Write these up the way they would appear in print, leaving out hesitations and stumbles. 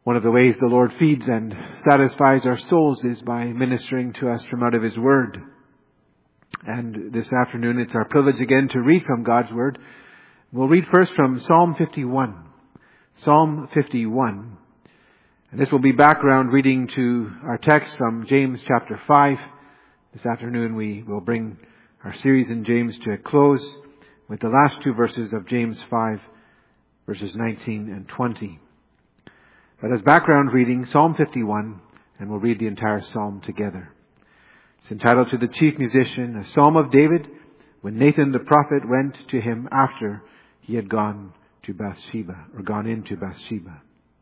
One of the ways the Lord feeds and satisfies our souls is by ministering to us from out of His Word. And this afternoon it's our privilege again to read from God's Word. We'll read first from Psalm 51. Psalm 51. And this will be background reading to our text from James chapter 5. This afternoon we will bring our series in James to a close with the last two verses of James 5, verses 19 and 20. But as background reading, Psalm 51, and we'll read the entire psalm together. It's entitled To the Chief Musician, a psalm of David, when Nathan the prophet went to him after he had gone into Bathsheba.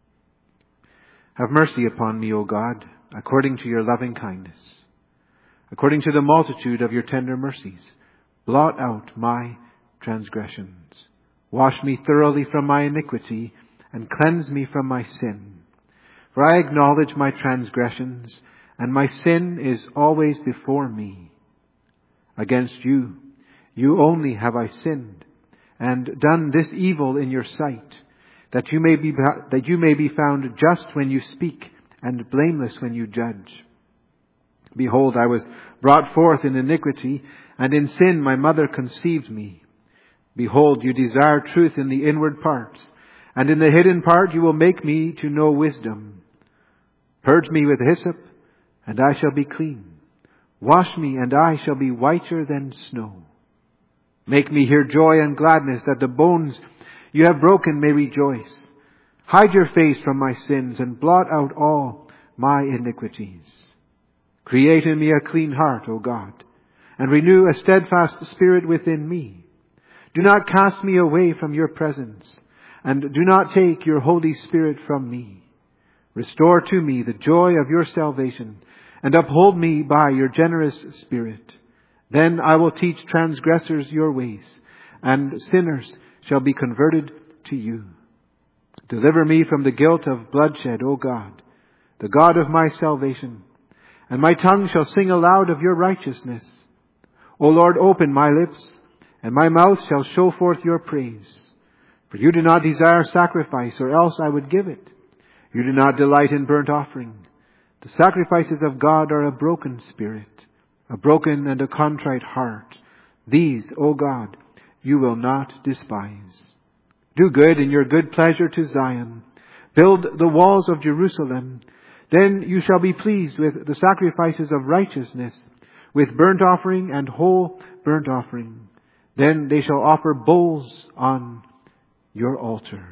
Have mercy upon me, O God, according to your loving kindness. According to the multitude of your tender mercies, blot out my transgressions. Wash me thoroughly from my iniquity, and cleanse me from my sin. For I acknowledge my transgressions, and my sin is always before me. Against you, you only have I sinned, and done this evil in your sight, that you may be found just when you speak, and blameless when you judge. Behold, I was brought forth in iniquity, and in sin my mother conceived me. Behold, you desire truth in the inward parts, and in the hidden part you will make me to know wisdom. Purge me with hyssop, and I shall be clean. Wash me, and I shall be whiter than snow. Make me hear joy and gladness, that the bones you have broken may rejoice. Hide your face from my sins, and blot out all my iniquities. Create in me a clean heart, O God, and renew a steadfast spirit within me. Do not cast me away from your presence, and do not take your Holy Spirit from me. Restore to me the joy of your salvation, and uphold me by your generous Spirit. Then I will teach transgressors your ways, and sinners shall be converted to you. Deliver me from the guilt of bloodshed, O God, the God of my salvation, and my tongue shall sing aloud of your righteousness. O Lord, open my lips, and my mouth shall show forth your praise. For you do not desire sacrifice, or else I would give it. You do not delight in burnt offering. The sacrifices of God are a broken spirit, a broken and a contrite heart. These, O God, you will not despise. Do good in your good pleasure to Zion. Build the walls of Jerusalem. Then you shall be pleased with the sacrifices of righteousness, with burnt offering and whole burnt offering. Then they shall offer bulls on your altar.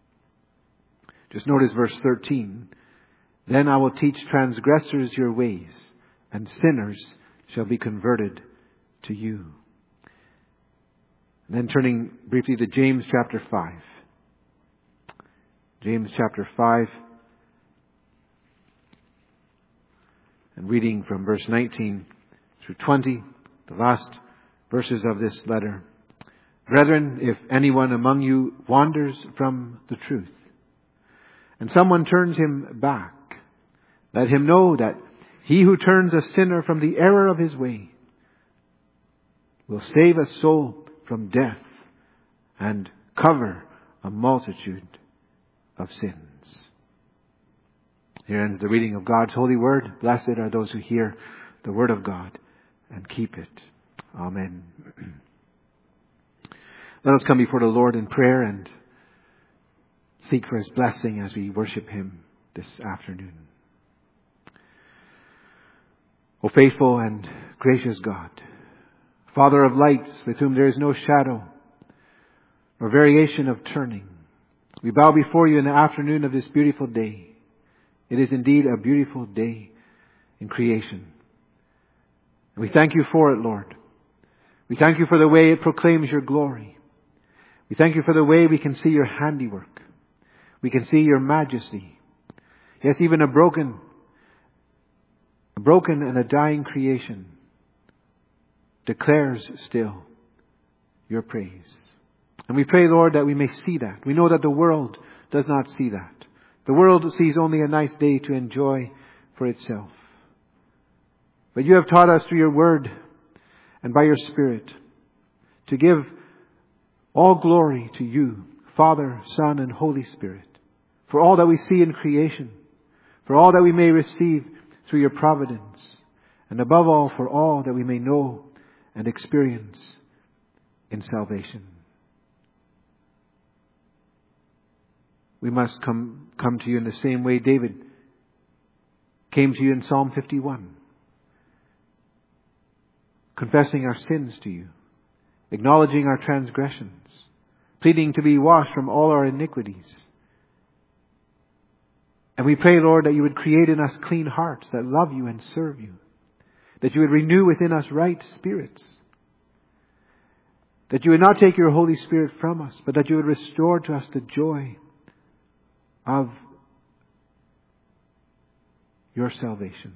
Just notice verse 13. Then I will teach transgressors your ways, and sinners shall be converted to you. And then turning briefly to James chapter 5. James chapter 5. And reading from verse 19 through 20, the last verses of this letter. Brethren, if anyone among you wanders from the truth, and someone turns him back, let him know that he who turns a sinner from the error of his way will save a soul from death and cover a multitude of sins. Here ends the reading of God's holy word. Blessed are those who hear the word of God and keep it. Amen. Let us come before the Lord in prayer and seek for His blessing as we worship Him this afternoon. O faithful and gracious God, Father of lights, with whom there is no shadow or variation of turning, we bow before you in the afternoon of this beautiful day. It is indeed a beautiful day in creation. And we thank you for it, Lord. We thank you for the way it proclaims your glory. We thank you for the way we can see your handiwork. We can see your majesty. Yes, even a broken and a dying creation declares still your praise. And we pray, Lord, that we may see that. We know that the world does not see that. The world sees only a nice day to enjoy for itself. But you have taught us through your word and by your Spirit to give all glory to you, Father, Son, and Holy Spirit. for all that we see in creation, for all that we may receive through your providence, and above all, for all that we may know and experience in salvation. We must come to you in the same way David came to you in Psalm 51, confessing our sins to you, acknowledging our transgressions, pleading to be washed from all our iniquities. And we pray, Lord, that you would create in us clean hearts that love you and serve you, that you would renew within us right spirits, that you would not take your Holy Spirit from us, but that you would restore to us the joy of your salvation.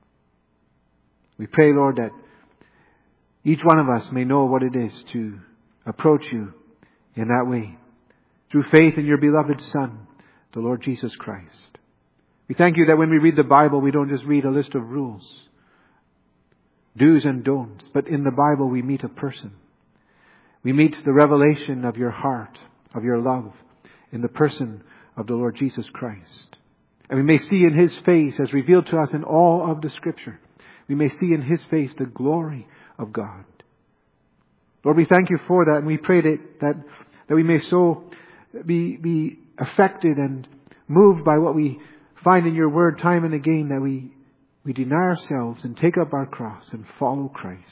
We pray, Lord, that each one of us may know what it is to approach you in that way, through faith in your beloved Son, the Lord Jesus Christ. We thank you that when we read the Bible, we don't just read a list of rules, do's and don'ts, but in the Bible we meet a person. We meet the revelation of your heart, of your love, in the person of the Lord Jesus Christ. And we may see in His face, as revealed to us in all of the Scripture, we may see in His face the glory of God. Lord, we thank you for that, and we pray that we may so be affected and moved by what we find in your word time and again, that we deny ourselves and take up our cross and follow Christ.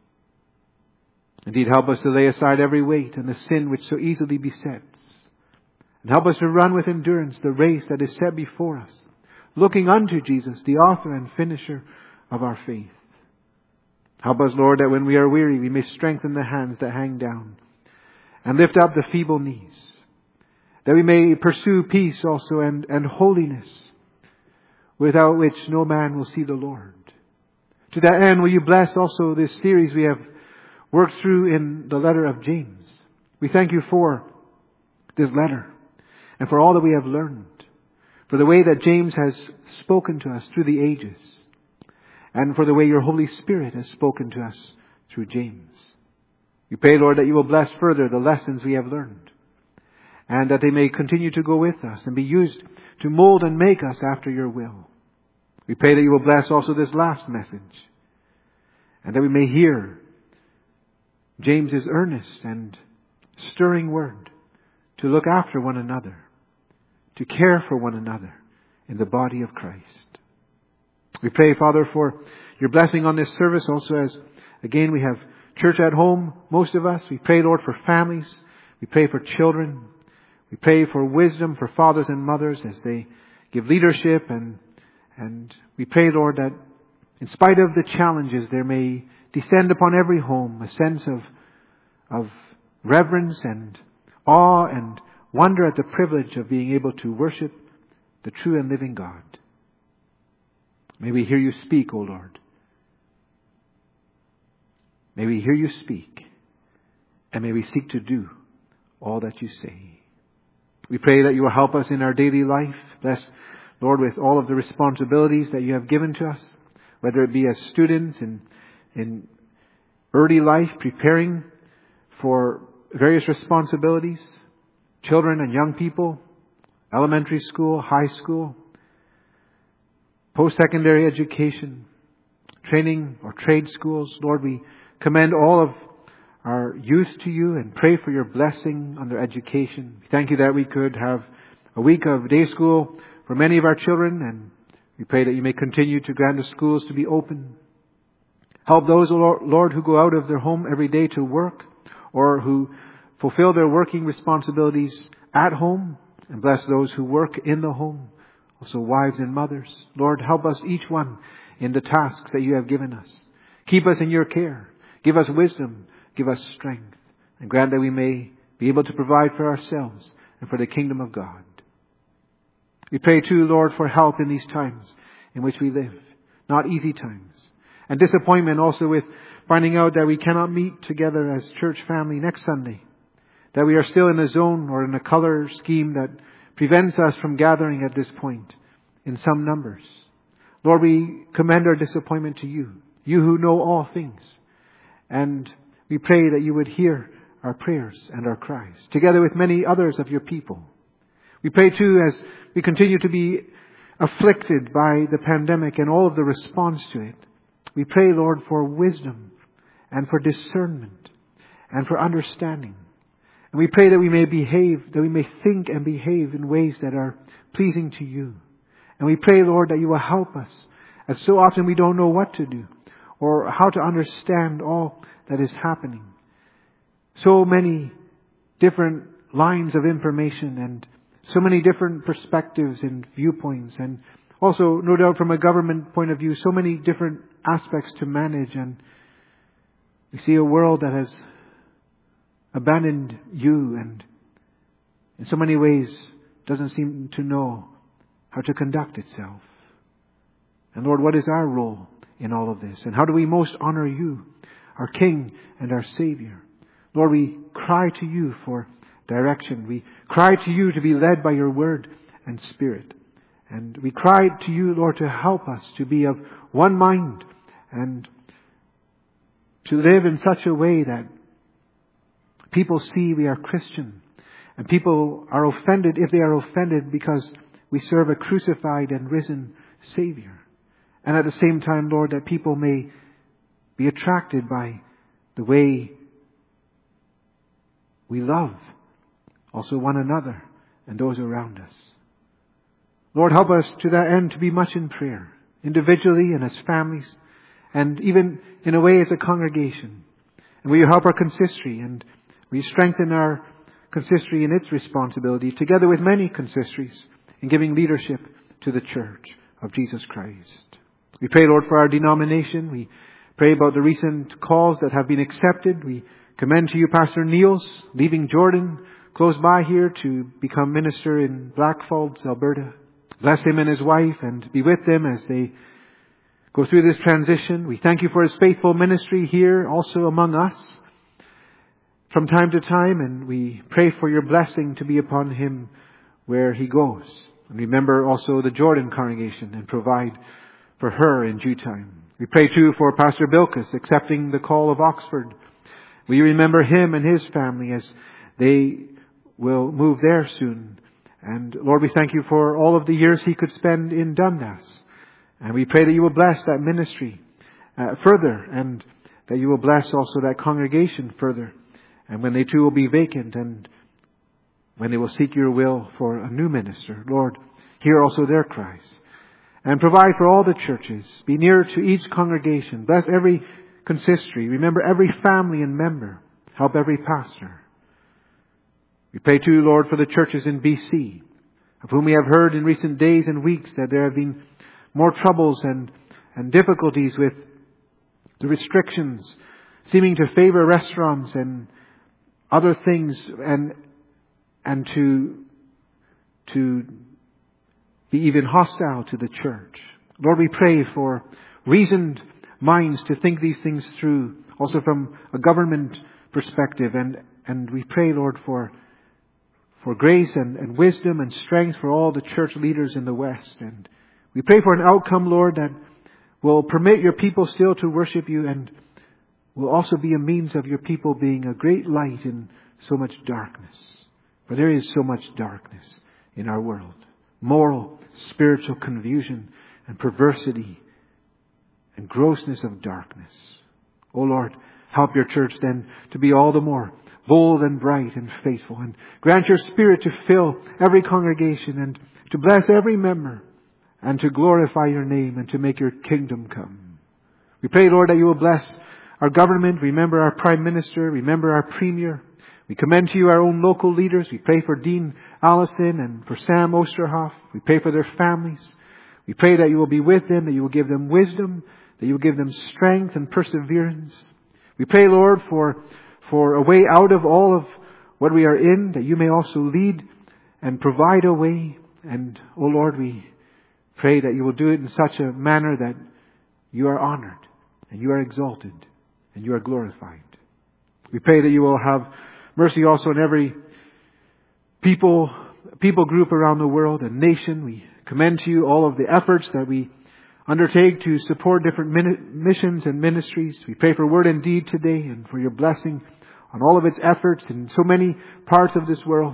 Indeed, help us to lay aside every weight and the sin which so easily besets, and help us to run with endurance the race that is set before us, looking unto Jesus, the author and finisher of our faith. Help us, Lord, that when we are weary, we may strengthen the hands that hang down and lift up the feeble knees, that we may pursue peace also and holiness, without which no man will see the Lord. To that end, will you bless also this series we have worked through in the letter of James. We thank you for this letter and for all that we have learned, for the way that James has spoken to us through the ages, and for the way your Holy Spirit has spoken to us through James. We pray, Lord, that you will bless further the lessons we have learned, and that they may continue to go with us and be used to mold and make us after your will. We pray that you will bless also this last message, and that we may hear James's earnest and stirring word to look after one another, to care for one another in the body of Christ. We pray, Father, for your blessing on this service also, as again we have church at home, most of us. We pray, Lord, for families. We pray for children. We pray for wisdom for fathers and mothers as they give leadership, and we pray, Lord, that in spite of the challenges, there may descend upon every home a sense of reverence and awe and wonder at the privilege of being able to worship the true and living God. May we hear you speak, O Lord. May we hear you speak, and may we seek to do all that you say. We pray that you will help us in our daily life. Bless, Lord, with all of the responsibilities that you have given to us, whether it be as students in early life, preparing for various responsibilities, children and young people, elementary school, high school, post-secondary education, training or trade schools. Lord, we commend all of our youth to you and pray for your blessing on their education. We thank you that we could have a week of day school for many of our children, and we pray that you may continue to grant the schools to be open. Help those, Lord, who go out of their home every day to work, or who fulfill their working responsibilities at home, and bless those who work in the home, also wives and mothers. Lord, help us each one in the tasks that you have given us. Keep us in your care. Give us wisdom. Give us strength. And grant that we may be able to provide for ourselves and for the kingdom of God. We pray too, Lord, for help in these times in which we live. Not easy times. And disappointment also with finding out that we cannot meet together as church family next Sunday. That we are still in a zone or in a color scheme that prevents us from gathering at this point in some numbers. Lord, we commend our disappointment to you. You who know all things. And we pray that you would hear our prayers and our cries, together with many others of your people. We pray too, as we continue to be afflicted by the pandemic and all of the response to it, we pray, Lord, for wisdom and for discernment and for understanding. And we pray that we may behave, that we may think and behave in ways that are pleasing to you. And we pray, Lord, that you will help us, as so often we don't know what to do or how to understand all that is happening. So many different lines of information and so many different perspectives and viewpoints, and also, no doubt, from a government point of view, so many different aspects to manage. And we see a world that has abandoned you and in so many ways doesn't seem to know how to conduct itself. And Lord, what is our role in all of this? And how do we most honor you, our King and our Savior? Lord, we cry to you for direction. We cry to you to be led by your word and spirit. And we cry to you, Lord, to help us to be of one mind and to live in such a way that people see we are Christian. And people are offended if they are offended because we serve a crucified and risen Savior. And at the same time, Lord, that people may be attracted by the way we love also one another and those around us. Lord, help us to that end to be much in prayer, individually and as families, and even in a way as a congregation. And will you help our consistory, and will you strengthen our consistory in its responsibility, together with many consistories, in giving leadership to the Church of Jesus Christ. We pray, Lord, for our denomination. We pray about the recent calls that have been accepted. We commend to you Pastor Niels, leaving Jordan, close by here, to become minister in Blackfalds, Alberta. Bless him and his wife and be with them as they go through this transition. We thank you for his faithful ministry here, also among us, from time to time, and we pray for your blessing to be upon him where he goes. And remember also the Jordan congregation and provide for her in due time. We pray too for Pastor Bilkis accepting the call of Oxford. Will you remember him and his family as they will move there soon. And Lord, we thank you for all of the years he could spend in Dundas. And we pray that you will bless that ministry further, and that you will bless also that congregation further. And when they too will be vacant, and when they will seek your will for a new minister, Lord, hear also their cries. And provide for all the churches. Be near to each congregation. Bless every consistory. Remember every family and member. Help every pastor. We pray too, Lord, for the churches in BC, of whom we have heard in recent days and weeks that there have been more troubles and difficulties with the restrictions seeming to favor restaurants and other things, and to be even hostile to the church. Lord, we pray for reasoned minds to think these things through, also from a government perspective. And we pray, Lord, for grace and wisdom and strength for all the church leaders in the West. And we pray for an outcome, Lord, that will permit your people still to worship you, and will also be a means of your people being a great light in so much darkness. For there is so much darkness in our world. Moral, spiritual confusion and perversity and grossness of darkness. O Lord, help your church then to be all the more bold and bright and faithful, and grant your Spirit to fill every congregation and to bless every member and to glorify your name and to make your kingdom come. We pray, Lord, that you will bless our government. Remember our Prime Minister. Remember our Premier. We commend to you our own local leaders. We pray for Dean Allison and for Sam Osterhoff. We pray for their families. We pray that you will be with them, that you will give them wisdom, that you will give them strength and perseverance. We pray, Lord, for a way out of all of what we are in, that you may also lead and provide a way. And, O Lord, we pray that you will do it in such a manner that you are honored and you are exalted and you are glorified. We pray that you will have mercy also on every people group around the world and nation. We commend to you all of the efforts that we undertake to support different missions and ministries. We pray for Word and Deed today and for your blessing on all of its efforts in so many parts of this world.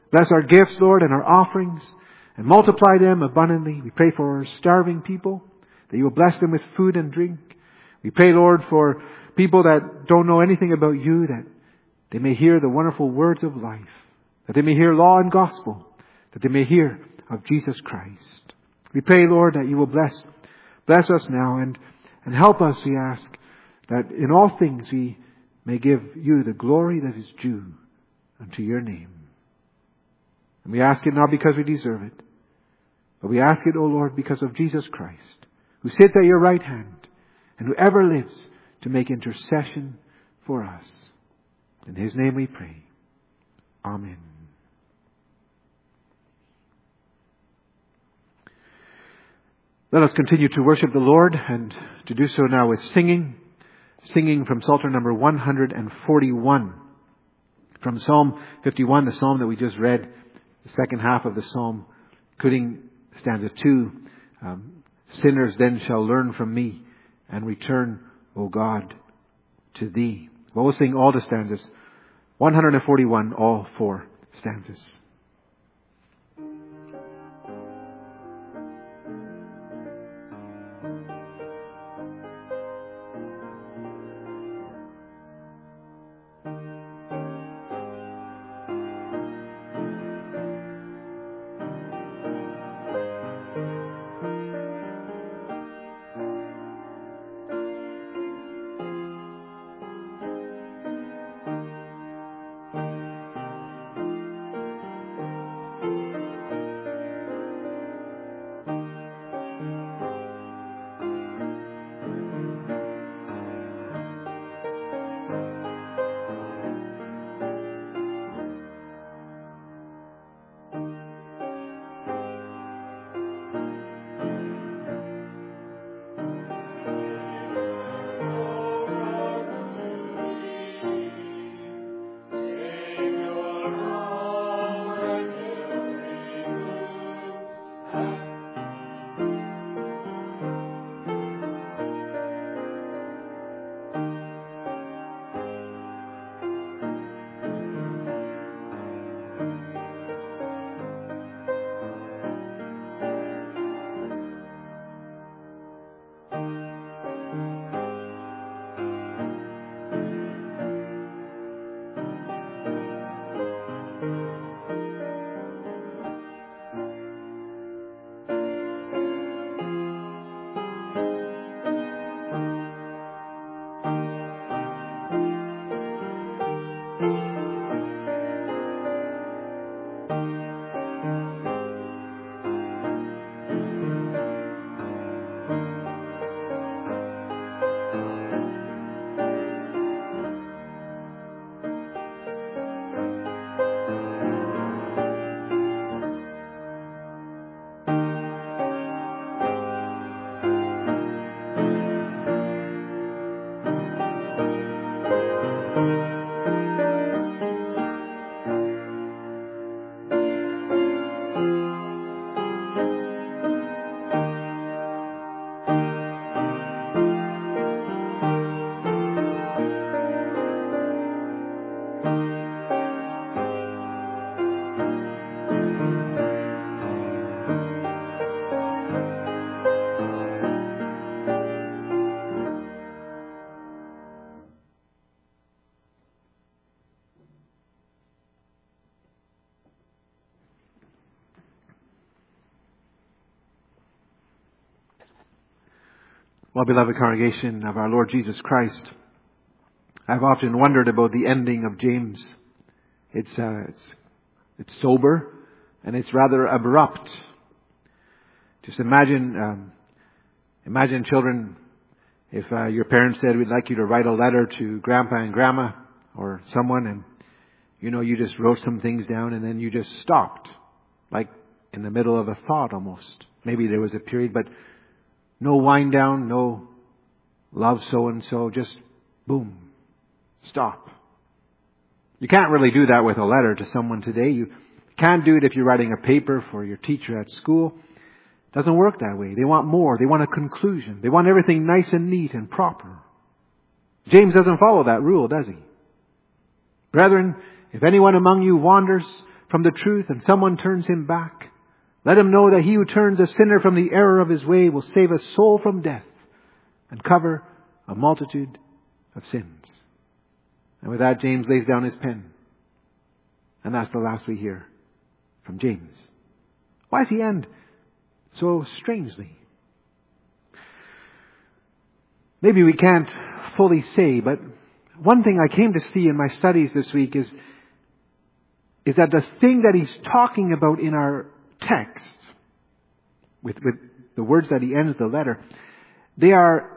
Bless our gifts, Lord, and our offerings, and multiply them abundantly. We pray for our starving people, that you will bless them with food and drink. We pray, Lord, for people that don't know anything about you, that they may hear the wonderful words of life, that they may hear law and gospel, that they may hear of Jesus Christ. We pray, Lord, that you will bless us now and help us, we ask, that in all things we may give you the glory that is due unto your name. And we ask it not because we deserve it, but we ask it, O Lord, because of Jesus Christ, who sits at your right hand and who ever lives to make intercession for us. In his name we pray. Amen. Let us continue to worship the Lord, and to do so now with singing from Psalter number 141. From Psalm 51, the psalm that we just read, the second half of the psalm, including stanza 2, sinners then shall learn from me and return, O God, to thee. Well, we'll sing all the stanzas. 141, all 4 stanzas. Well, beloved congregation of our Lord Jesus Christ, I've often wondered about the ending of James. It's sober and it's rather abrupt. Just imagine children, if your parents said, we'd like you to write a letter to Grandpa and Grandma or someone, and you just wrote some things down and then you just stopped, like in the middle of a thought almost. Maybe there was a period, but no wind down, no love so and so, just boom, stop. You can't really do that with a letter to someone today. You can't do it if you're writing a paper for your teacher at school. It doesn't work that way. They want more. They want a conclusion. They want everything nice and neat and proper. James doesn't follow that rule, does he? Brethren, if anyone among you wanders from the truth and someone turns him back, let him know that he who turns a sinner from the error of his way will save a soul from death and cover a multitude of sins. And with that, James lays down his pen. And that's the last we hear from James. Why does he end so strangely? Maybe we can't fully say, but one thing I came to see in my studies this week is that the thing that he's talking about in our text, with the words that he ends the letter, they are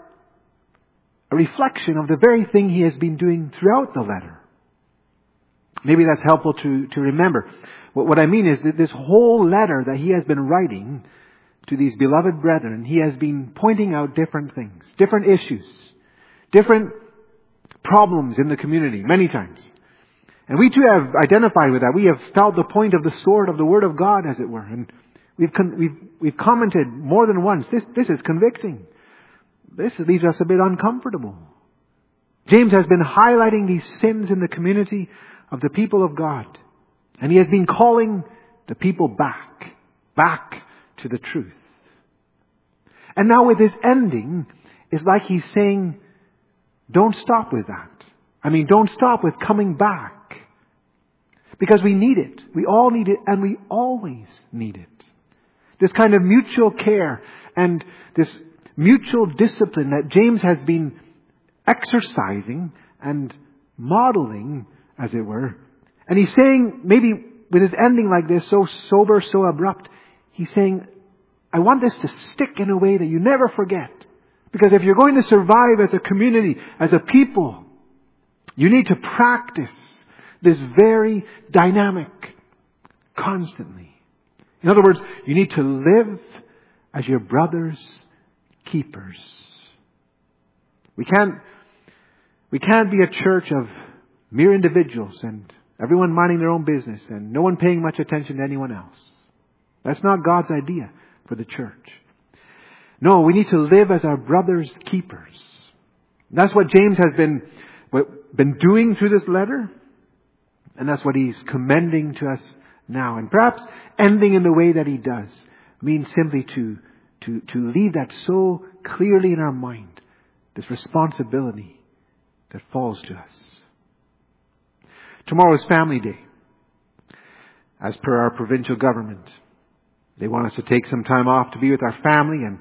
a reflection of the very thing he has been doing throughout the letter. Maybe that's helpful to remember. What I mean is that this whole letter that he has been writing to these beloved brethren, he has been pointing out different things, different issues, different problems in the community many times. And we too have identified with that. We have felt the point of the sword of the Word of God, as it were. And we've commented more than once, this is convicting. This leaves us a bit uncomfortable. James has been highlighting these sins in the community of the people of God. And he has been calling the people back to the truth. And now with his ending, it's like he's saying, don't stop with that. Don't stop with coming back. Because we need it. We all need it, and we always need it. This kind of mutual care and this mutual discipline that James has been exercising and modeling, as it were. And he's saying, maybe with his ending like this, so sober, so abrupt, he's saying, I want this to stick in a way that you never forget. Because if you're going to survive as a community, as a people, you need to practice this very dynamic constantly. In other words, you need to live as your brother's keepers. We can't be a church of mere individuals and everyone minding their own business and no one paying much attention to anyone else. That's not God's idea for the church. No, we need to live as our brother's keepers. That's what James has been doing through this letter. And that's what he's commending to us now. And perhaps ending in the way that he does means simply to leave that so clearly in our mind, this responsibility that falls to us. Tomorrow is Family Day. As per our provincial government, they want us to take some time off to be with our family, and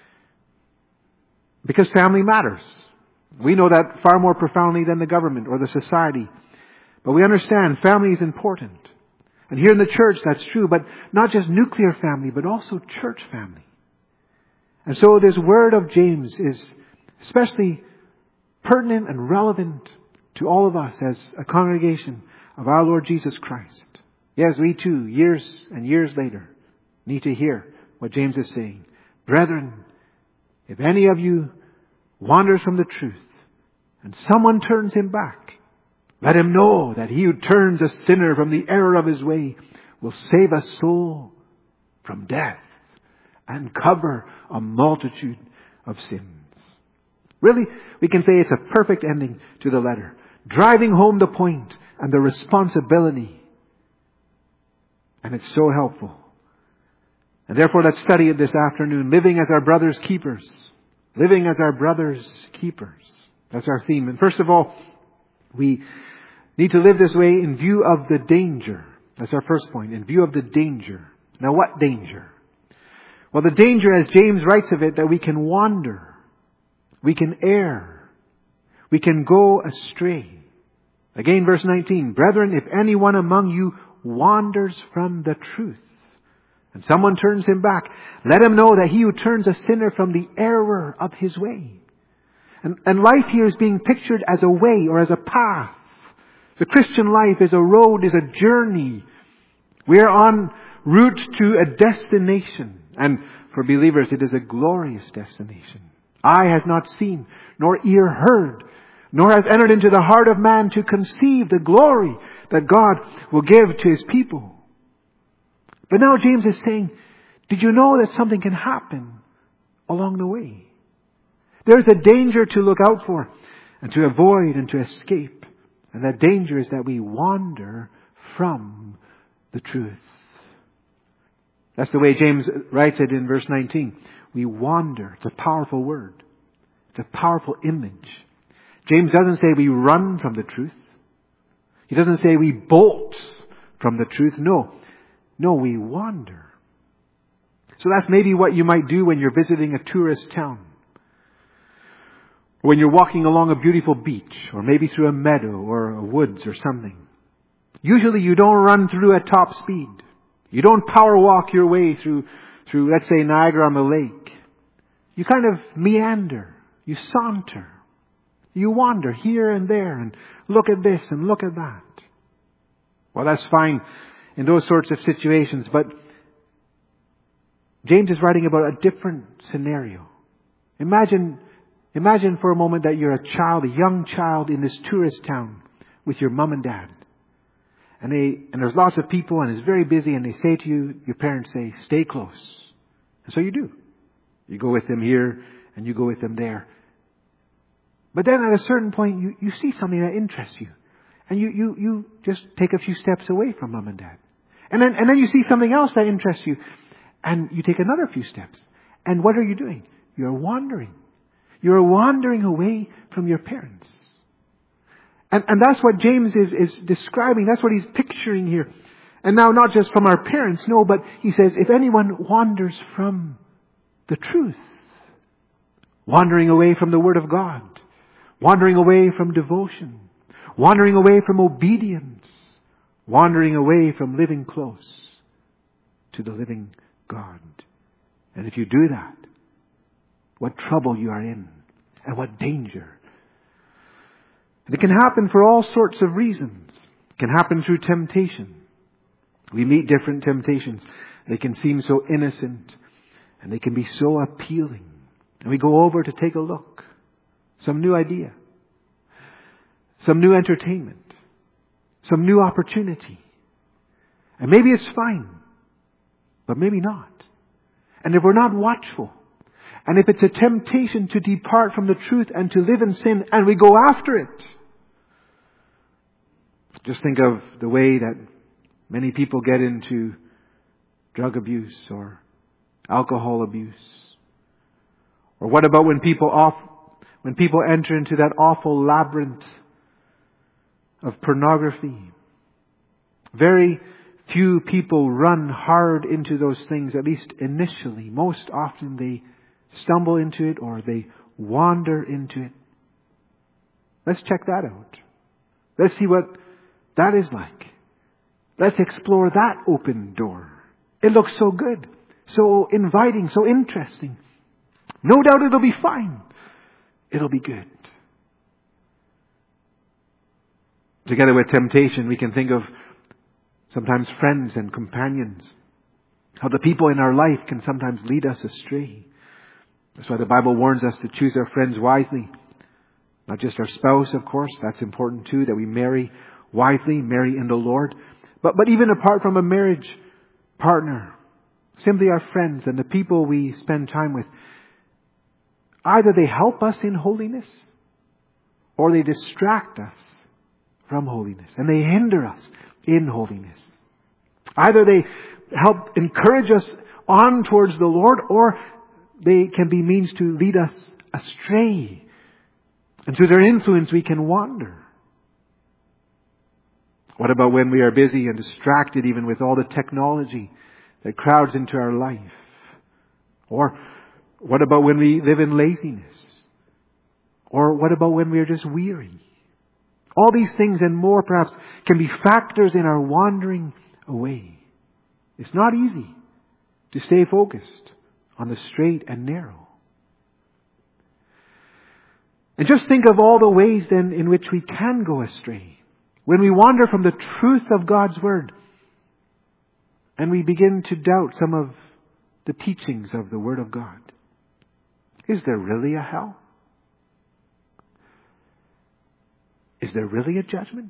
because family matters. We know that far more profoundly than the government or the society. But we understand family is important. And here in the church, that's true. But not just nuclear family, but also church family. And so this word of James is especially pertinent and relevant to all of us as a congregation of our Lord Jesus Christ. Yes, we too, years and years later, need to hear what James is saying. Brethren, if any of you wanders from the truth and someone turns him back, let him know that he who turns a sinner from the error of his way will save a soul from death and cover a multitude of sins. Really, we can say it's a perfect ending to the letter, driving home the point and the responsibility. And it's so helpful. And therefore, let's study it this afternoon, living as our brother's keepers. Living as our brother's keepers. That's our theme. And first of all, we need to live this way in view of the danger. That's our first point, in view of the danger. Now, what danger? Well, the danger, as James writes of it, that we can wander. We can err. We can go astray. Again, verse 19. Brethren, if anyone among you wanders from the truth, and someone turns him back, let him know that he who turns a sinner from the error of his way. And life here is being pictured as a way or as a path. The Christian life is a road, is a journey. We are en route to a destination. And for believers, it is a glorious destination. Eye has not seen, nor ear heard, nor has entered into the heart of man to conceive the glory that God will give to His people. But now James is saying, did you know that something can happen along the way? There's a danger to look out for and to avoid and to escape. And that danger is that we wander from the truth. That's the way James writes it in verse 19. We wander. It's a powerful word. It's a powerful image. James doesn't say we run from the truth. He doesn't say we bolt from the truth. No, we wander. So that's maybe what you might do when you're visiting a tourist town. When you're walking along a beautiful beach, or maybe through a meadow or a woods or something. Usually you don't run through at top speed. You don't power walk your way through, let's say, Niagara on the Lake. You kind of meander. You saunter. You wander here and there and look at this and look at that. Well, that's fine in those sorts of situations, but James is writing about a different scenario. Imagine for a moment that you're a young child in this tourist town with your mom and dad. And there's lots of people and it's very busy, and they say to you, your parents say, stay close. And so you do. You go with them here and you go with them there. But then at a certain point you see something that interests you. And you just take a few steps away from mom and dad. And then you see something else that interests you. And you take another few steps. And what are you doing? You're wandering. You're wandering away from your parents. And that's what James is describing. That's what he's picturing here. And now not just from our parents, no, but he says, if anyone wanders from the truth, wandering away from the Word of God, wandering away from devotion, wandering away from obedience, wandering away from living close to the living God. And if you do that, what trouble you are in, and what danger. And it can happen for all sorts of reasons. It can happen through temptation. We meet different temptations. They can seem so innocent, and they can be so appealing. And we go over to take a look. Some new idea. Some new entertainment. Some new opportunity. And maybe it's fine, but maybe not. And if we're not watchful, and if it's a temptation to depart from the truth and to live in sin, and we go after it. Just think of the way that many people get into drug abuse or alcohol abuse. Or what about when people enter into that awful labyrinth of pornography? Very few people run hard into those things, at least initially. Most often they stumble into it or they wander into it. Let's check that out. Let's see what that is like. Let's explore that open door. It looks so good, so inviting, so interesting. No doubt it'll be fine. It'll be good. Together with temptation, we can think of sometimes friends and companions. How the people in our life can sometimes lead us astray. That's why the Bible warns us to choose our friends wisely. Not just our spouse, of course. That's important too, that we marry wisely, marry in the Lord. But even apart from a marriage partner, simply our friends and the people we spend time with, either they help us in holiness or they distract us from holiness and they hinder us in holiness. Either they help encourage us on towards the Lord, or they can be means to lead us astray. And through their influence we can wander. What about when we are busy and distracted even with all the technology that crowds into our life? Or what about when we live in laziness? Or what about when we are just weary? All these things and more perhaps can be factors in our wandering away. It's not easy to stay focused on the straight and narrow. And just think of all the ways then in which we can go astray. When we wander from the truth of God's Word and we begin to doubt some of the teachings of the Word of God. Is there really a hell? Is there really a judgment?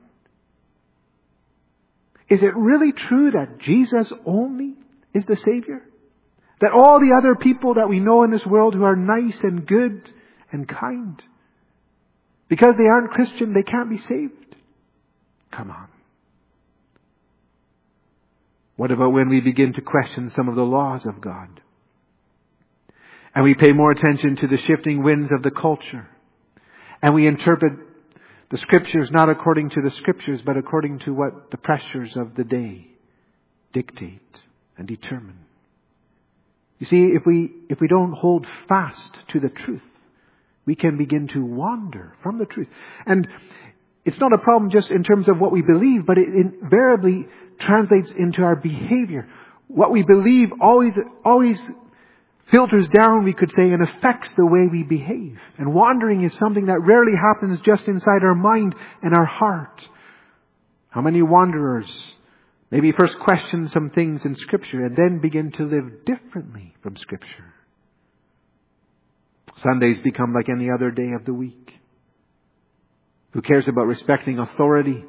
Is it really true that Jesus only is the Savior? That all the other people that we know in this world who are nice and good and kind, because they aren't Christian, they can't be saved? Come on. What about when we begin to question some of the laws of God? And we pay more attention to the shifting winds of the culture. And we interpret the Scriptures not according to the Scriptures, but according to what the pressures of the day dictate and determine. You see, if we don't hold fast to the truth, we can begin to wander from the truth. And it's not a problem just in terms of what we believe, but it invariably translates into our behavior. What we believe always filters down, we could say, and affects the way we behave. And wandering is something that rarely happens just inside our mind and our heart. How many wanderers maybe first question some things in Scripture and then begin to live differently from Scripture? Sundays become like any other day of the week. Who cares about respecting authority?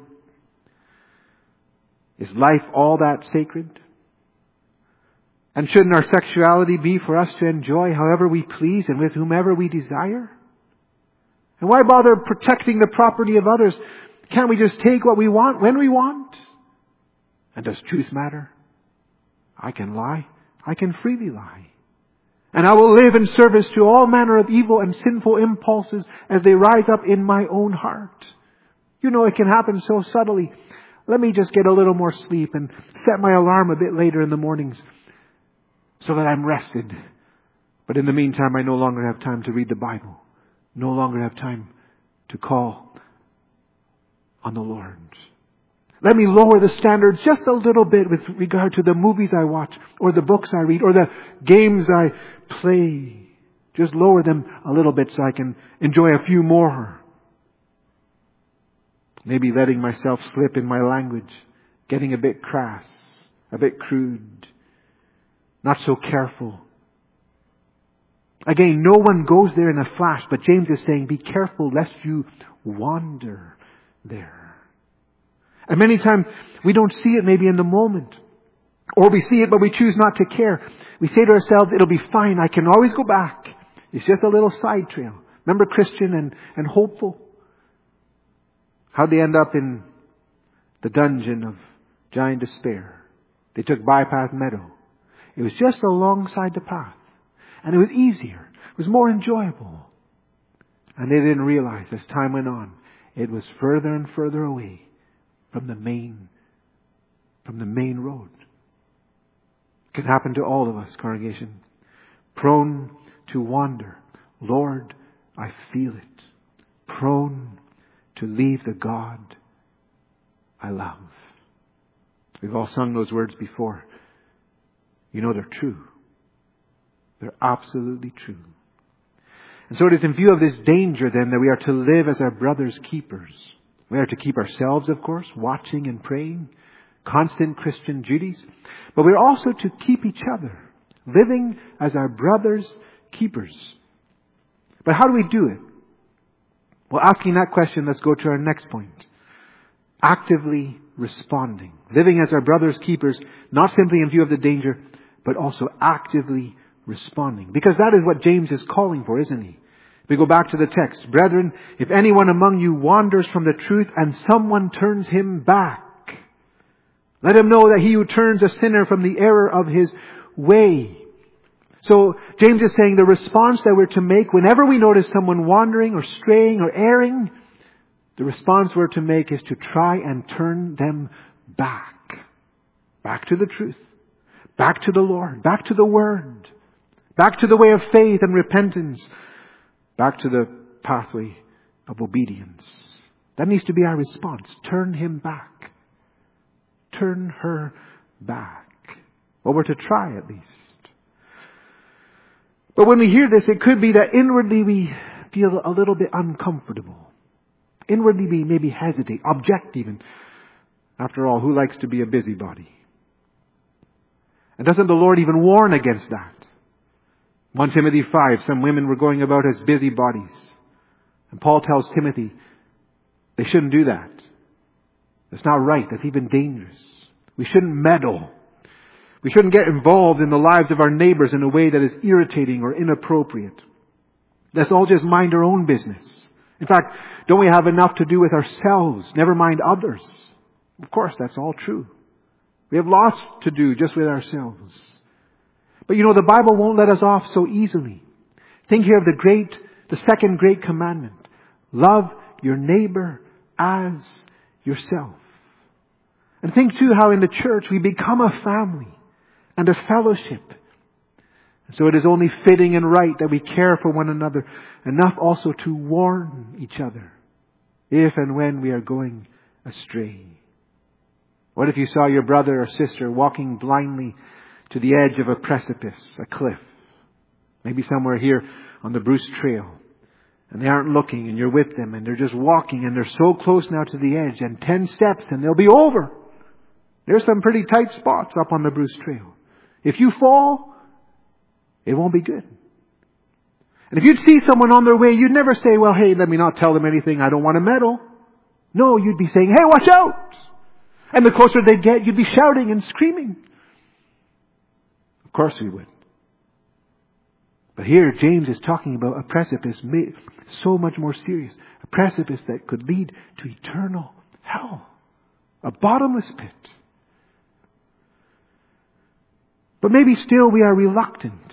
Is life all that sacred? And shouldn't our sexuality be for us to enjoy however we please and with whomever we desire? And why bother protecting the property of others? Can't we just take what we want when we want? And does truth matter? I can lie. I can freely lie. And I will live in service to all manner of evil and sinful impulses as they rise up in my own heart. You know, it can happen so subtly. Let me just get a little more sleep and set my alarm a bit later in the mornings so that I'm rested. But in the meantime, I no longer have time to read the Bible. No longer have time to call on the Lord. Let me lower the standards just a little bit with regard to the movies I watch, or the books I read, or the games I play. Just lower them a little bit so I can enjoy a few more. Maybe letting myself slip in my language, getting a bit crass, a bit crude, not so careful. Again, no one goes there in a flash, but James is saying, be careful lest you wander there. And many times we don't see it maybe in the moment. Or we see it but we choose not to care. We say to ourselves, it'll be fine, I can always go back. It's just a little side trail. Remember Christian and hopeful? How'd they end up in the dungeon of giant despair? They took Bypass Meadow. It was just alongside the path. And it was easier. It was more enjoyable. And they didn't realize as time went on, it was further and further away from the main road. It can happen to all of us, congregation. Prone to wander. Lord, I feel it. Prone to leave the God I love. We've all sung those words before. You know they're true. They're absolutely true. And so it is in view of this danger then that we are to live as our brother's keepers. We are to keep ourselves, of course, watching and praying, constant Christian duties. But we're also to keep each other, living as our brother's keepers. But how do we do it? Well, asking that question, let's go to our next point. Actively responding. Living as our brother's keepers, not simply in view of the danger, but also actively responding. Because that is what James is calling for, isn't he? We go back to the text. Brethren, if anyone among you wanders from the truth and someone turns him back, let him know that he who turns a sinner from the error of his way. So James is saying the response that we're to make whenever we notice someone wandering or straying or erring, the response we're to make is to try and turn them back. Back to the truth. Back to the Lord. Back to the Word. Back to the way of faith and repentance. Back to the pathway of obedience. That needs to be our response. Turn him back. Turn her back. Well, we're to try at least. But when we hear this, it could be that inwardly we feel a little bit uncomfortable. Inwardly we maybe hesitate, object even. After all, who likes to be a busybody? And doesn't the Lord even warn against that? 1 Timothy 5, some women were going about as busybodies. And Paul tells Timothy, they shouldn't do that. That's not right. That's even dangerous. We shouldn't meddle. We shouldn't get involved in the lives of our neighbors in a way that is irritating or inappropriate. Let's all just mind our own business. In fact, don't we have enough to do with ourselves? Never mind others. Of course, that's all true. We have lots to do just with ourselves. But the Bible won't let us off so easily. Think here of the second great commandment. Love your neighbor as yourself. And think too how in the church we become a family and a fellowship. And so it is only fitting and right that we care for one another, enough also to warn each other if and when we are going astray. What if you saw your brother or sister walking blindly to the edge of a precipice, a cliff, maybe somewhere here on the Bruce Trail, and they aren't looking and you're with them and they're just walking and they're so close now to the edge, and 10 steps and they'll be over. There's some pretty tight spots up on the Bruce Trail. If you fall, it won't be good. And if you'd see someone on their way, you'd never say, well, hey, let me not tell them anything. I don't want to meddle. No, you'd be saying, hey, watch out. And the closer they get, you'd be shouting and screaming. Of course we would. But here James is talking about a precipice so much more serious. A precipice that could lead to eternal hell. A bottomless pit. But maybe still we are reluctant.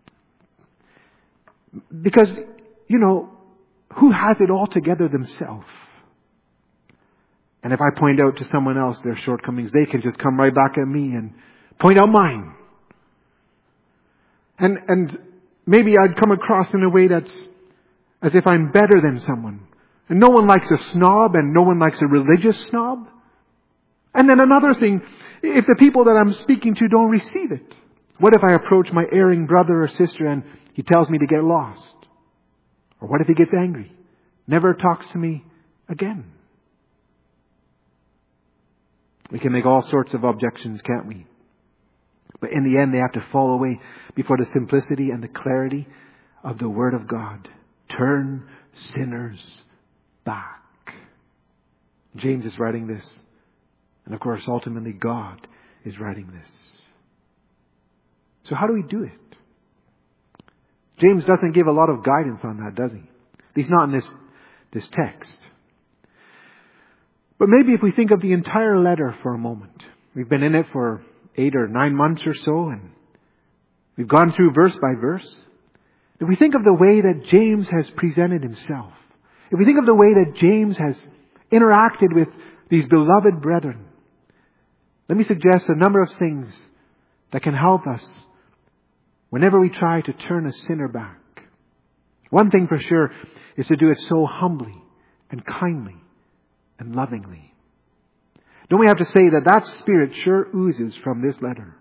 Because, who has it all together themselves? And if I point out to someone else their shortcomings, they can just come right back at me and point out mine. And maybe I'd come across in a way that's as if I'm better than someone. And no one likes a snob, and no one likes a religious snob. And then another thing, if the people that I'm speaking to don't receive it, what if I approach my erring brother or sister and he tells me to get lost? Or what if he gets angry, never talks to me again? We can make all sorts of objections, can't we? But in the end, they have to fall away before the simplicity and the clarity of the Word of God. Turn sinners back. James is writing this. And of course, ultimately, God is writing this. So how do we do it? James doesn't give a lot of guidance on that, does he? At least not in this text. But maybe if we think of the entire letter for a moment. We've been in it for 8 or 9 months or so, and we've gone through verse by verse. If we think of the way that James has presented himself, if we think of the way that James has interacted with these beloved brethren, let me suggest a number of things that can help us whenever we try to turn a sinner back. One thing for sure is to do it so humbly and kindly and lovingly. Don't we have to say that spirit sure oozes from this letter?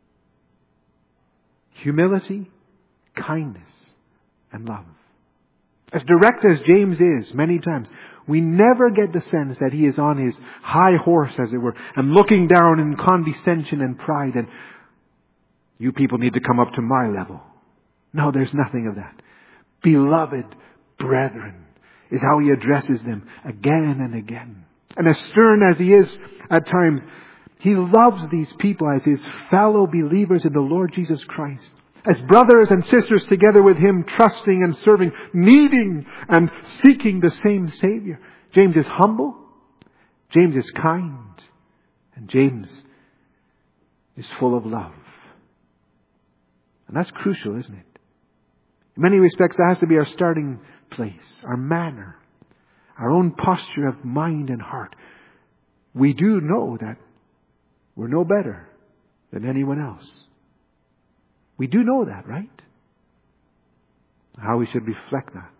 Humility, kindness, and love. As direct as James is many times, we never get the sense that he is on his high horse, as it were, and looking down in condescension and pride and you people need to come up to my level. No, there's nothing of that. Beloved brethren is how he addresses them again and again. And as stern as he is at times, he loves these people as his fellow believers in the Lord Jesus Christ. As brothers and sisters together with him, trusting and serving, needing and seeking the same Savior. James is humble. James is kind. And James is full of love. And that's crucial, isn't it? In many respects, that has to be our starting place, our manner, our own posture of mind and heart. We do know that we're no better than anyone else. We do know that, right? How we should reflect that.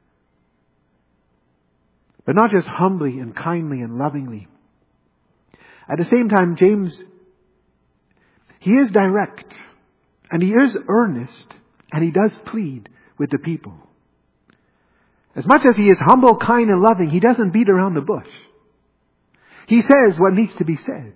But not just humbly and kindly and lovingly. At the same time, James, he is direct and he is earnest and he does plead with the people. As much as he is humble, kind, and loving, he doesn't beat around the bush. He says what needs to be said.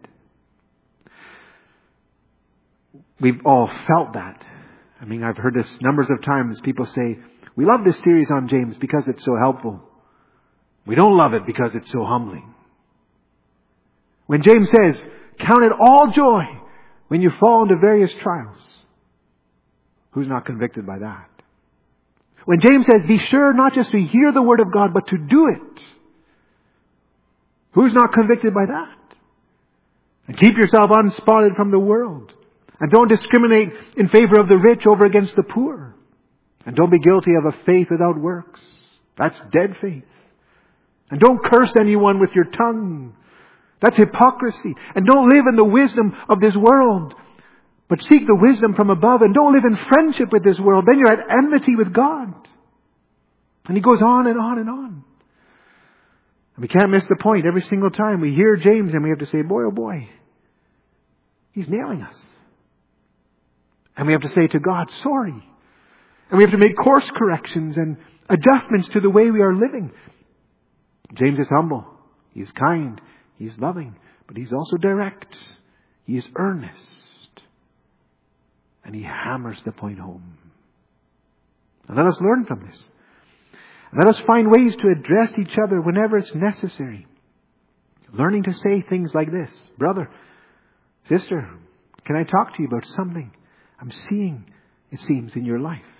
We've all felt that. I mean, I've heard this numbers of times. People say, we love this series on James because it's so helpful. We don't love it because it's so humbling. When James says, count it all joy when you fall into various trials. Who's not convicted by that? When James says, be sure not just to hear the word of God, but to do it. Who's not convicted by that? And keep yourself unspotted from the world. And don't discriminate in favor of the rich over against the poor. And don't be guilty of a faith without works. That's dead faith. And don't curse anyone with your tongue. That's hypocrisy. And don't live in the wisdom of this world, but seek the wisdom from above. And don't live in friendship with this world. Then you're at enmity with God. And he goes on and on and on. And we can't miss the point. Every single time we hear James and we have to say, boy, oh boy, he's nailing us. And we have to say to God, sorry. And we have to make course corrections and adjustments to the way we are living. James is humble. He is kind. He is loving. But he's also direct. He is earnest. And he hammers the point home. And let us learn from this. And let us find ways to address each other whenever it's necessary. Learning to say things like this. Brother, sister, can I talk to you about something I'm seeing, it seems, in your life?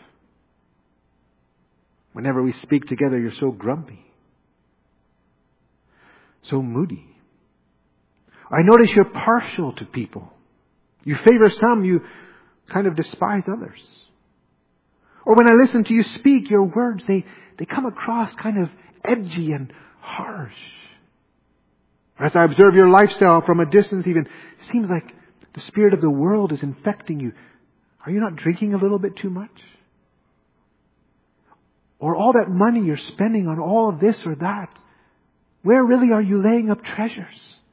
Whenever we speak together, you're so grumpy. So moody. I notice you're partial to people. You favor some, you kind of despise others. Or when I listen to you speak, your words, they come across kind of edgy and harsh. As I observe your lifestyle from a distance even, it seems like the spirit of the world is infecting you. Are you not drinking a little bit too much? Or all that money you're spending on all of this or that, where really are you laying up treasures?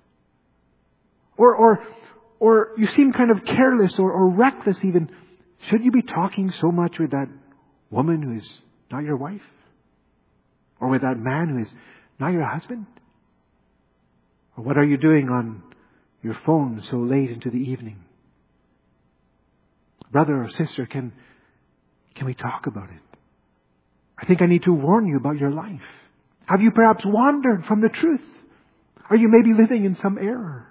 Or you seem kind of careless or reckless even. Should you be talking so much with that woman who is not your wife? Or with that man who is not your husband? Or what are you doing on your phone so late into the evening? Brother or sister, can we talk about it? I think I need to warn you about your life. Have you perhaps wandered from the truth? Are you maybe living in some error?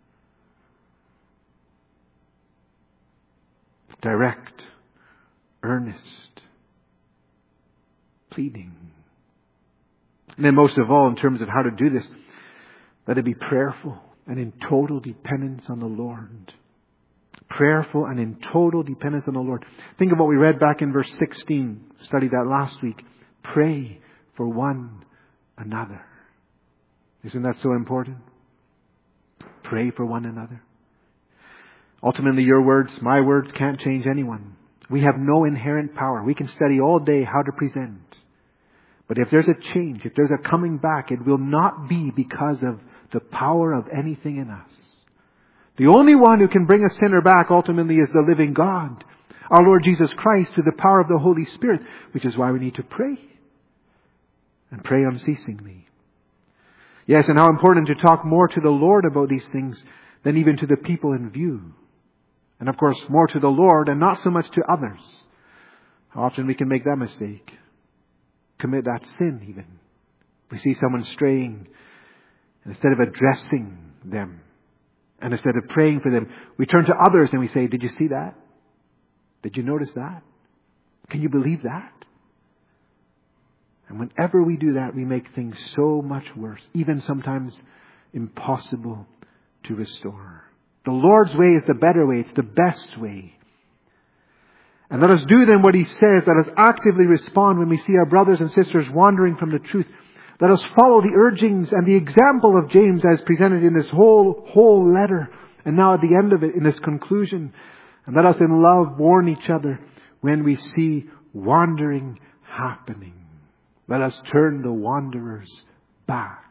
Direct, earnest, pleading. And then most of all, in terms of how to do this, let it be prayerful and in total dependence on the Lord. Prayerful and in total dependence on the Lord. Think of what we read back in verse 16. Studied that last week. Pray for one another. Isn't that so important? Pray for one another. Ultimately, your words, my words, can't change anyone. We have no inherent power. We can study all day how to present. But if there's a change, if there's a coming back, it will not be because of the power of anything in us. The only one who can bring a sinner back ultimately is the living God, our Lord Jesus Christ, through the power of the Holy Spirit, which is why we need to pray. And pray unceasingly. Yes, and how important to talk more to the Lord about these things than even to the people in view. And of course, more to the Lord and not so much to others. How often we can make that mistake. Commit that sin even. We see someone straying, and instead of addressing them, and instead of praying for them, we turn to others and we say, did you see that? Did you notice that? Can you believe that? And whenever we do that, we make things so much worse, even sometimes impossible to restore. The Lord's way is the better way. It's the best way. And let us do then what He says. Let us actively respond when we see our brothers and sisters wandering from the truth. Let us follow the urgings and the example of James as presented in this whole letter. And now at the end of it, in this conclusion. And let us in love warn each other when we see wandering happening. Let us turn the wanderers back.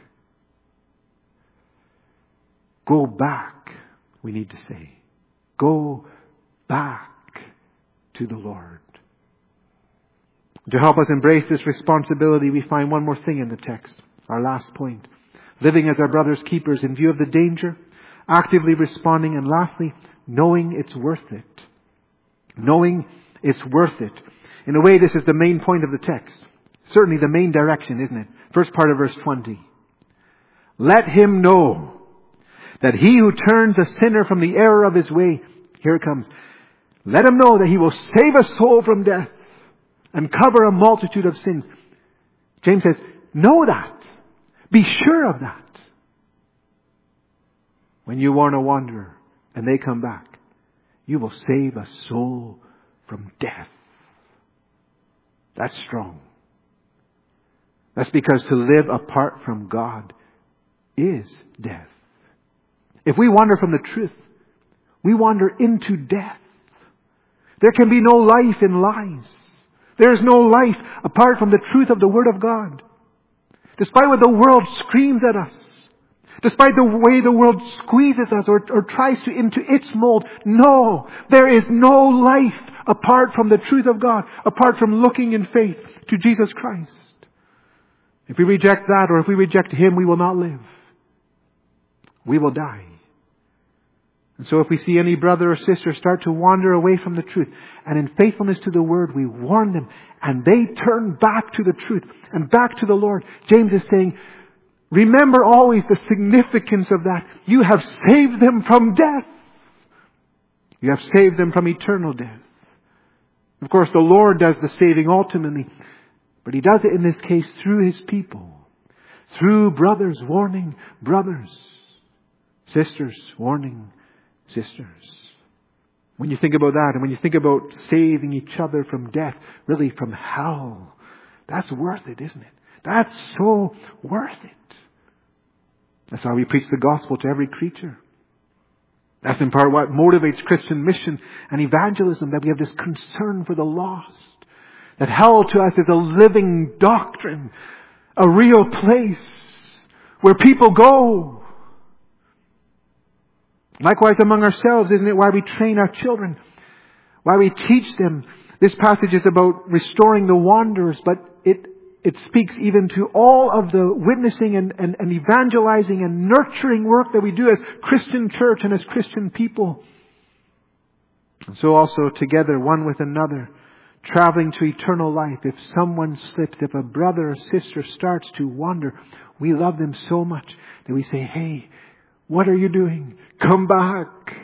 Go back, we need to say. Go back to the Lord. To help us embrace this responsibility, we find one more thing in the text. Our last point. Living as our brother's keepers in view of the danger, actively responding, and lastly, knowing it's worth it. Knowing it's worth it. In a way, this is the main point of the text. Certainly the main direction, isn't it? First part of verse 20. Let him know that he who turns a sinner from the error of his way, here it comes. Let him know that he will save a soul from death and cover a multitude of sins. James says, know that. Be sure of that. when you warn a wanderer and they come back, you will save a soul from death. That's strong. That's because to live apart from God is death. If we wander from the truth, we wander into death. There can be no life in lies. There is no life apart from the truth of the Word of God. Despite what the world screams at us, despite the way the world squeezes us or tries to into its mold, no, there is no life apart from the truth of God, apart from looking in faith to Jesus Christ. If we reject that, or if we reject Him, we will not live. We will die. And so if we see any brother or sister start to wander away from the truth, and in faithfulness to the Word, we warn them, and they turn back to the truth and back to the Lord, James is saying, remember always the significance of that. You have saved them from death. You have saved them from eternal death. Of course, the Lord does the saving ultimately, but He does it in this case through His people. Through brothers warning brothers. Sisters warning sisters. When you think about that, and when you think about saving each other from death, really from hell, that's worth it, isn't it? That's so worth it. That's why we preach the gospel to every creature. That's in part what motivates Christian mission and evangelism, that we have this concern for the lost. That hell to us is a living doctrine, a real place where people go. Likewise among ourselves, isn't it why we train our children? Why we teach them? This passage is about restoring the wanderers, but it speaks even to all of the witnessing and evangelizing and nurturing work that we do as Christian church and as Christian people. And so also together, one with another, traveling to eternal life. If someone slips, if a brother or sister starts to wander, we love them so much that we say, hey, what are you doing? Come back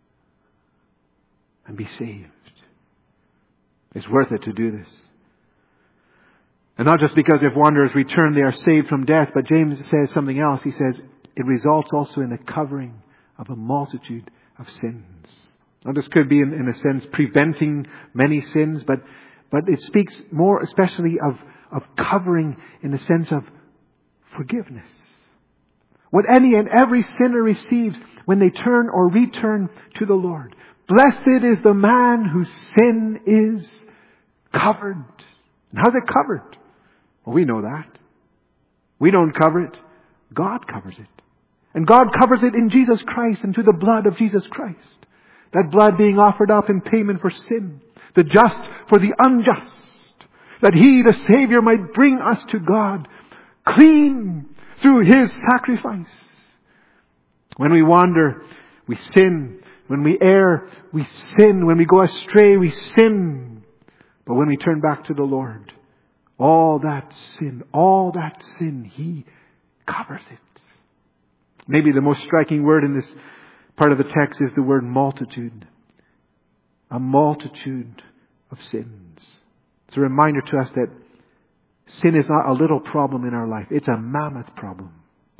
and be saved. It's worth it to do this. And not just because if wanderers return, they are saved from death, but James says something else. He says, it results also in the covering of a multitude of sins. Now this could be, in a sense, preventing many sins, but it speaks more especially of covering in the sense of forgiveness. What any and every sinner receives when they turn or return to the Lord. Blessed is the man whose sin is covered. And how's it covered? Well, we know that. We don't cover it. God covers it. And God covers it in Jesus Christ and through the blood of Jesus Christ. That blood being offered up in payment for sin. The just for the unjust. That He, the Savior, might bring us to God clean through His sacrifice. When we wander, we sin. When we err, we sin. When we go astray, we sin. But when we turn back to the Lord, all that sin, He covers it. Maybe the most striking word in this part of the text is the word multitude. A multitude of sins. It's a reminder to us that sin is not a little problem in our life. It's a mammoth problem.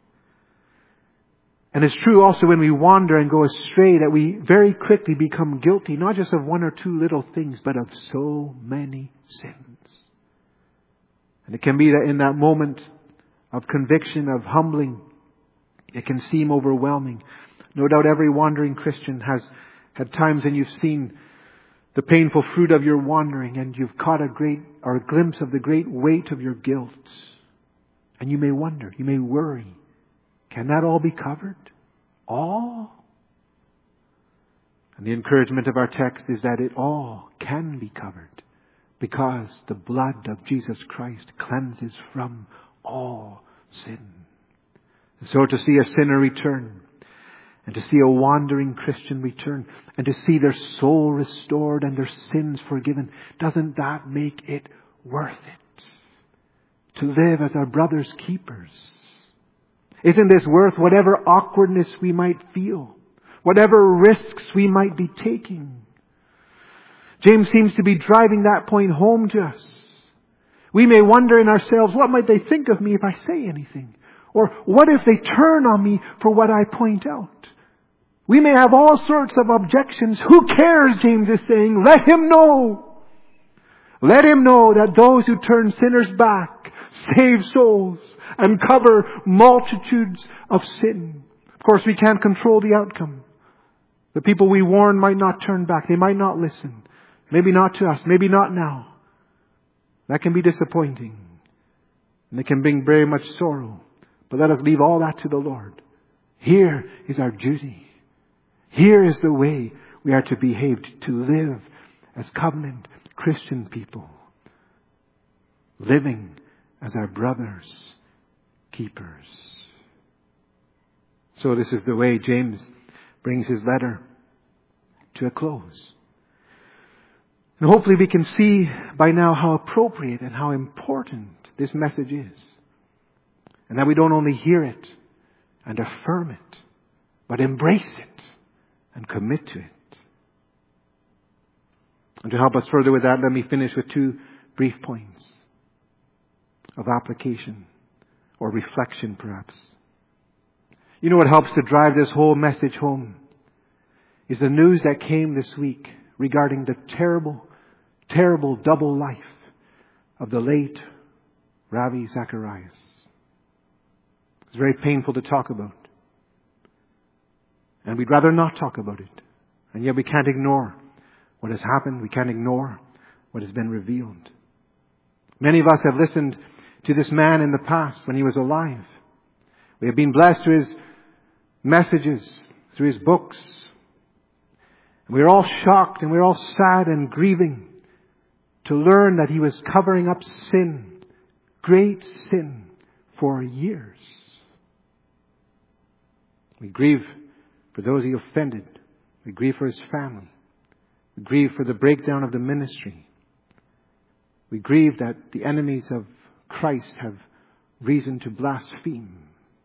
And it's true also when we wander and go astray that we very quickly become guilty, not just of one or two little things, but of so many sins. And it can be that in that moment of conviction, of humbling, it can seem overwhelming. No doubt every wandering Christian has had times when you've seen the painful fruit of your wandering and you've caught a glimpse of the great weight of your guilt. And you may wonder, you may worry, can that all be covered? All? And the encouragement of our text is that it all can be covered because the blood of Jesus Christ cleanses from all sin. And so to see a sinner return, and to see a wandering Christian return, and to see their soul restored and their sins forgiven, doesn't that make it worth it? To live as our brother's keepers. Isn't this worth whatever awkwardness we might feel? Whatever risks we might be taking? James seems to be driving that point home to us. We may wonder in ourselves, what might they think of me if I say anything? Or what if they turn on me for what I point out? We may have all sorts of objections. Who cares, James is saying. Let him know. Let him know that those who turn sinners back save souls and cover multitudes of sin. Of course, we can't control the outcome. The people we warn might not turn back. They might not listen. Maybe not to us. Maybe not now. That can be disappointing. And it can bring very much sorrow. But let us leave all that to the Lord. Here is our duty. Here is the way we are to behave, to live as covenant Christian people. Living as our brother's keepers. So this is the way James brings his letter to a close. And hopefully we can see by now how appropriate and how important this message is. And that we don't only hear it and affirm it, but embrace it and commit to it. And to help us further with that, let me finish with 2 brief points of application or reflection perhaps. You know what helps to drive this whole message home is the news that came this week regarding the terrible, terrible double life of the late Ravi Zacharias. It's very painful to talk about. And we'd rather not talk about it. And yet we can't ignore what has happened. We can't ignore what has been revealed. Many of us have listened to this man in the past when he was alive. We have been blessed through his messages, through his books. And we're all shocked and we're all sad and grieving to learn that he was covering up sin, great sin, for years. We grieve for those he offended. We grieve for his family. We grieve for the breakdown of the ministry. We grieve that the enemies of Christ have reason to blaspheme.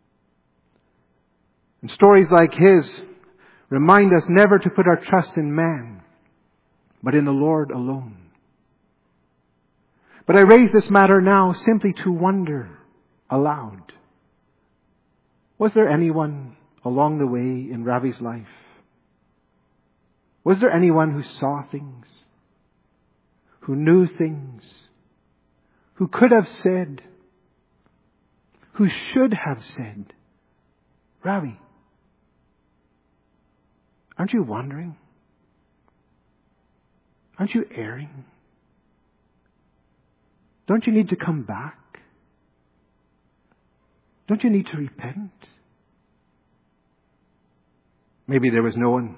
And stories like his remind us never to put our trust in man, but in the Lord alone. But I raise this matter now simply to wonder aloud. Was there anyone along the way in Ravi's life? Was there anyone who saw things, who knew things, who could have said, who should have said, Ravi, aren't you wondering? Aren't you erring? Don't you need to come back? Don't you need to repent? Maybe there was no one.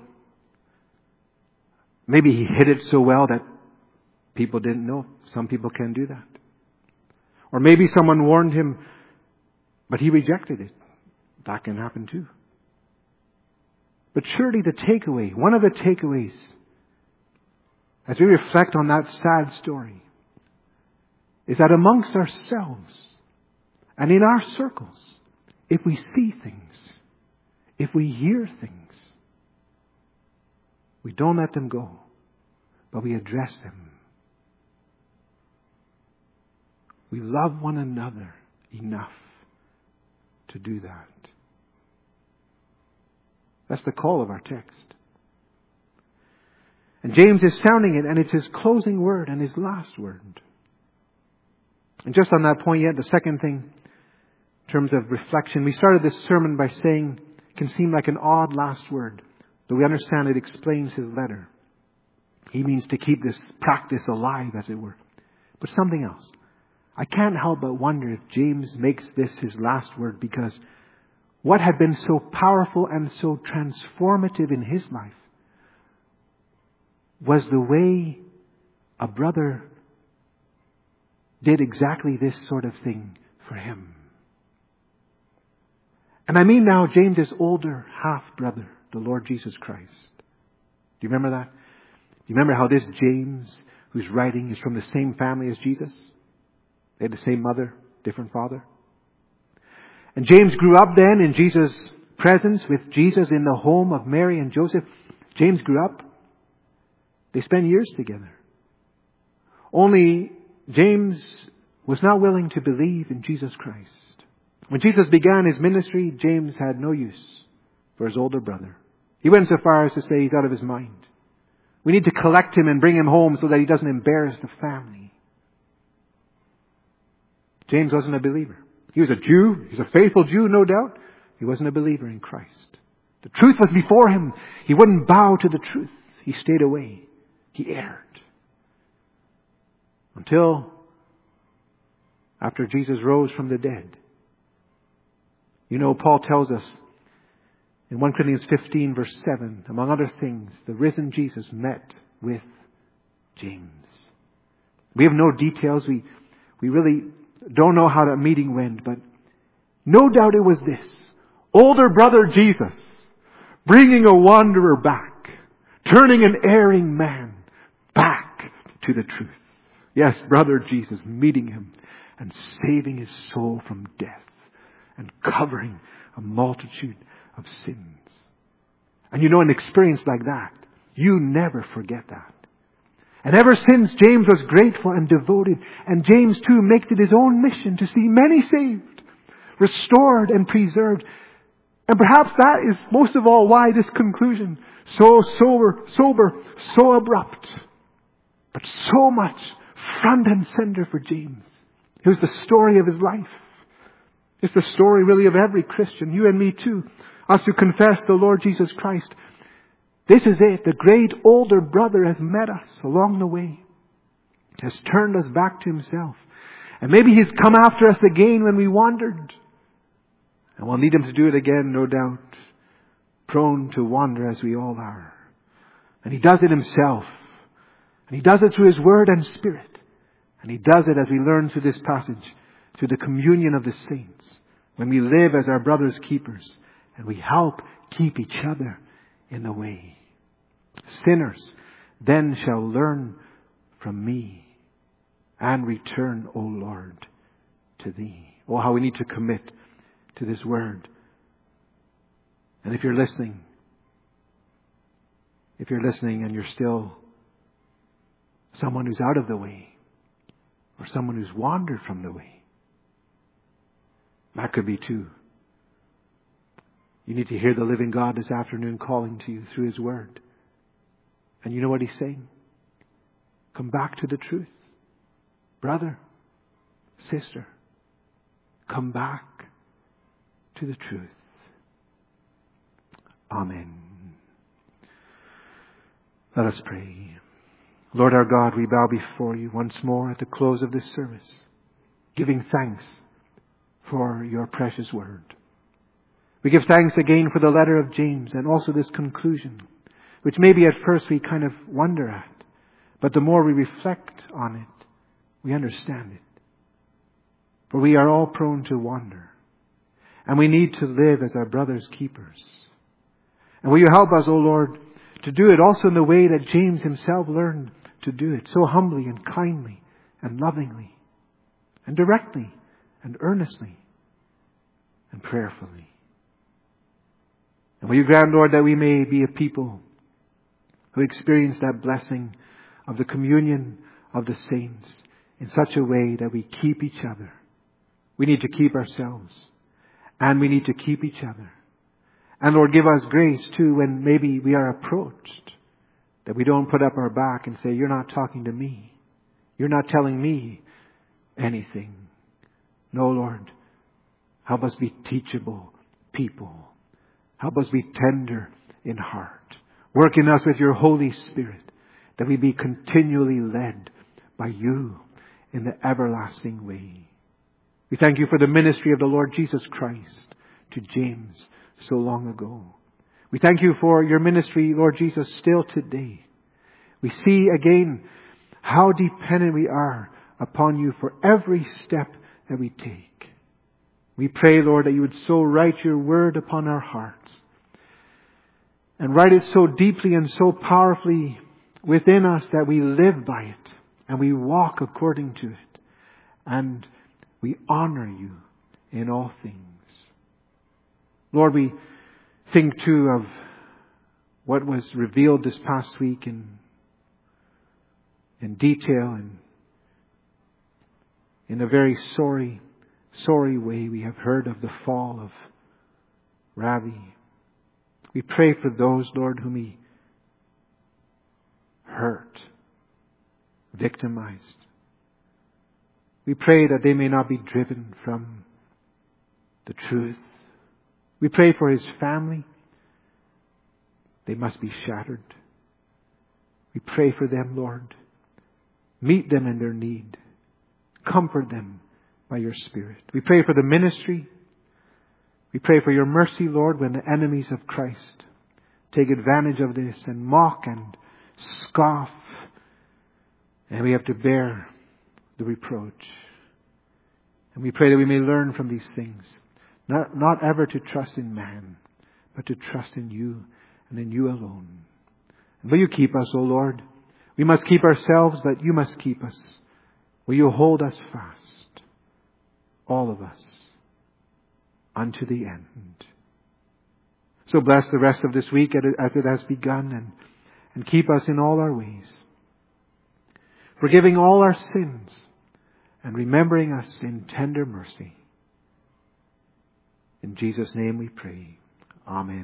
Maybe he hid it so well that people didn't know. Some people can do that. Or maybe someone warned him, but he rejected it. That can happen too. But surely the takeaway, one of the takeaways, as we reflect on that sad story, is that amongst ourselves and in our circles, if we see things, if we hear things, we don't let them go, but we address them. We love one another enough to do that. That's the call of our text. And James is sounding it, and it's his closing word and his last word. And just on that point yet, the second thing, in terms of reflection, we started this sermon by saying, it can seem like an odd last word, but we understand it explains his letter. He means to keep this practice alive, as it were. But something else. I can't help but wonder if James makes this his last word because what had been so powerful and so transformative in his life was the way a brother did exactly this sort of thing for him. And I mean now James's older half-brother, the Lord Jesus Christ. Do you remember that? Do you remember how this James, who's writing, is from the same family as Jesus? They had the same mother, different father. And James grew up then in Jesus' presence with Jesus in the home of Mary and Joseph. James grew up. They spent years together. Only James was not willing to believe in Jesus Christ. When Jesus began his ministry, James had no use for his older brother. He went so far as to say he's out of his mind. We need to collect him and bring him home so that he doesn't embarrass the family. James wasn't a believer. He was a Jew. He was a faithful Jew, no doubt. He wasn't a believer in Christ. The truth was before him. He wouldn't bow to the truth. He stayed away. He erred. Until after Jesus rose from the dead. You know, Paul tells us in 1 Corinthians 15 verse 7, among other things, the risen Jesus met with James. We have no details. We really don't know how that meeting went, but no doubt it was this. Older brother Jesus bringing a wanderer back, turning an erring man back to the truth. Yes, brother Jesus meeting him and saving his soul from death and covering a multitude of sins. And you know, an experience like that, you never forget that. And ever since, James was grateful and devoted. And James too makes it his own mission to see many saved, restored and preserved. And perhaps that is most of all why this conclusion, so sober, so abrupt, but so much front and center for James. It was the story of his life. It's the story really of every Christian, you and me too. Us who confess the Lord Jesus Christ. This is it. The great older brother has met us along the way. Has turned us back to himself. And maybe he's come after us again when we wandered. And we'll need him to do it again, no doubt. Prone to wander as we all are. And he does it himself. And he does it through his word and spirit. And he does it, as we learn through this passage, through the communion of the saints. When we live as our brother's keepers. And we help keep each other in the way. Sinners then shall learn from me and return, O Lord, to thee. Oh, how we need to commit to this word. And if you're listening and you're still someone who's out of the way, or someone who's wandered from the way, that could be too. You need to hear the living God this afternoon calling to you through his word. And you know what he's saying? Come back to the truth. Brother, sister, come back to the truth. Amen. Let us pray. Lord our God, we bow before you once more at the close of this service, giving thanks for your precious word. We give thanks again for the letter of James and also this conclusion, which maybe at first we kind of wonder at, but the more we reflect on it, we understand it. For we are all prone to wander, and we need to live as our brother's keepers. And will you help us, O Lord, to do it also in the way that James himself learned to do it, so humbly and kindly and lovingly and directly and earnestly and prayerfully. And will you grant, Lord, that we may be a people who experience that blessing of the communion of the saints in such a way that we keep each other. We need to keep ourselves, and we need to keep each other. And Lord, give us grace too when maybe we are approached, that we don't put up our back and say, you're not talking to me. You're not telling me anything. No, Lord, help us be teachable people. Help us be tender in heart. Work in us with your Holy Spirit, that we be continually led by you in the everlasting way. We thank you for the ministry of the Lord Jesus Christ to James so long ago. We thank you for your ministry, Lord Jesus, still today. We see again how dependent we are upon you for every step that we take. We pray, Lord, that you would so write your word upon our hearts and write it so deeply and so powerfully within us that we live by it and we walk according to it and we honor you in all things. Lord, we think too of what was revealed this past week in detail and in a very sorry way. We have heard of the fall of Ravi. We pray for those, Lord, whom He hurt, victimized. We pray that they may not be driven from the truth. We pray for his family. They must be shattered. We pray for them, Lord. Meet them in their need. Comfort them by your Spirit. We pray for the ministry. We pray for your mercy, Lord, when the enemies of Christ take advantage of this and mock and scoff. And we have to bear the reproach. And we pray that we may learn from these things. Not ever to trust in man, but to trust in you and in you alone. And will you keep us, O Lord? We must keep ourselves, but you must keep us. Will you hold us fast, all of us, unto the end? So bless the rest of this week as it has begun, and keep us in all our ways, forgiving all our sins and remembering us in tender mercy. In Jesus' name we pray. Amen.